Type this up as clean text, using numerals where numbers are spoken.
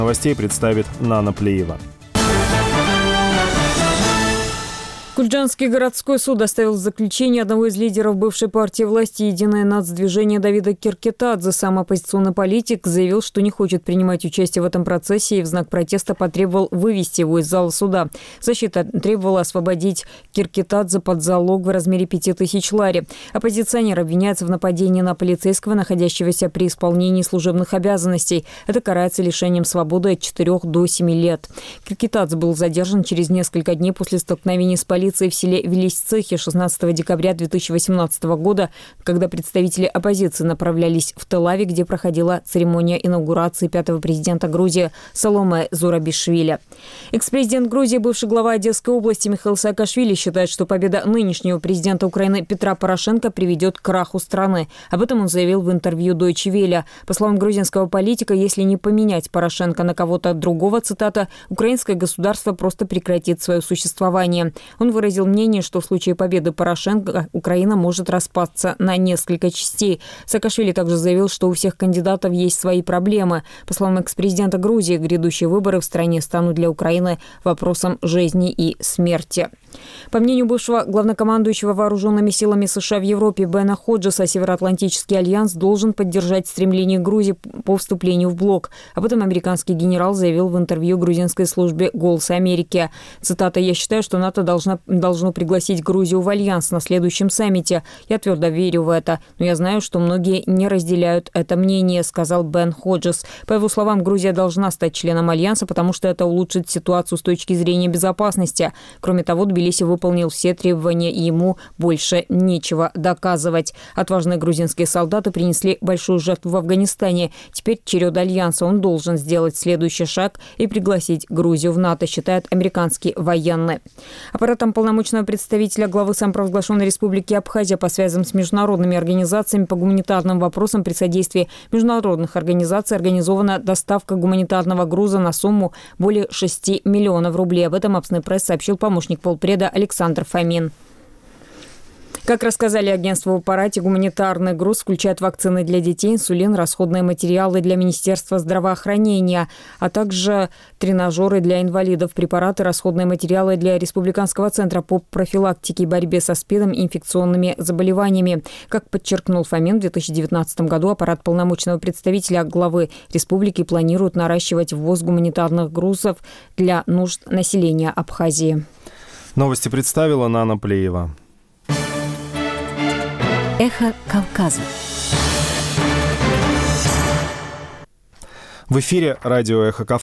Новостей представит Нана Плеева. Кульджанский городской суд оставил в заключении одного из лидеров бывшей партии власти «Единое нацдвижение» Давида Киркетадзе. Сам оппозиционный политик заявил, что не хочет принимать участие в этом процессе и в знак протеста потребовал вывести его из зала суда. Защита требовала освободить Киркетадзе под залог в размере 5000 лари. Оппозиционер обвиняется в нападении на полицейского, находящегося при исполнении служебных обязанностей. Это карается лишением свободы от 4 до 7 лет. Киркетадзе был задержан через несколько дней после столкновения с полицией в селе Велисцехе 16 декабря 2018 года, когда представители оппозиции направлялись в Тель-Авив, где проходила церемония инаугурации пятого президента Грузии Саломе Зурабишвили. Экс-президент Грузии, бывший глава Одесской области Михаил Саакашвили считает, что победа нынешнего президента Украины Петра Порошенко приведет к краху страны. Об этом он заявил в интервью Deutsche Welle. По словам грузинского политика, если не поменять Порошенко на кого-то другого, цитата, украинское государство просто прекратит свое существование. Он выразил мнение, что в случае победы Порошенко Украина может распасться на несколько частей. Саакашвили также заявил, что у всех кандидатов есть свои проблемы. По словам экс-президента Грузии, грядущие выборы в стране станут для Украины вопросом жизни и смерти. По мнению бывшего главнокомандующего вооруженными силами США в Европе Бена Ходжеса, Североатлантический альянс должен поддержать стремление Грузии по вступлению в блок. Об этом американский генерал заявил в интервью грузинской службе «Голос Америки». Цитата: «Я считаю, что НАТО должно пригласить Грузию в альянс на следующем саммите. Я твердо верю в это. Но я знаю, что многие не разделяют это мнение», сказал Бен Ходжес. По его словам, Грузия должна стать членом альянса, потому что это улучшит ситуацию с точки зрения безопасности. Кроме того, Тбилиси выполнил все требования, и ему больше нечего доказывать. Отважные грузинские солдаты принесли большую жертву в Афганистане. Теперь черед альянса. Он должен сделать следующий шаг и пригласить Грузию в НАТО, считает американский военный. Аппаратом полномочного представителя главы самопровозглашенной республики Абхазия по связям с международными организациями по гуманитарным вопросам при содействии международных организаций организована доставка гуманитарного груза на сумму более 6 миллионов рублей. Об этом Апснепресс сообщил помощник полпреда Александр Фомин. Как рассказали агентству в аппарате, гуманитарный груз включает вакцины для детей, инсулин, расходные материалы для Министерства здравоохранения, а также тренажеры для инвалидов, препараты, расходные материалы для Республиканского центра по профилактике и борьбе со СПИДом и инфекционными заболеваниями. Как подчеркнул Фомин, в 2019 году аппарат полномочного представителя главы республики планирует наращивать ввоз гуманитарных грузов для нужд населения Абхазии. Новости представила Нана Плеева. Эхо Кавказа. В эфире радио «Эхо Кавказа».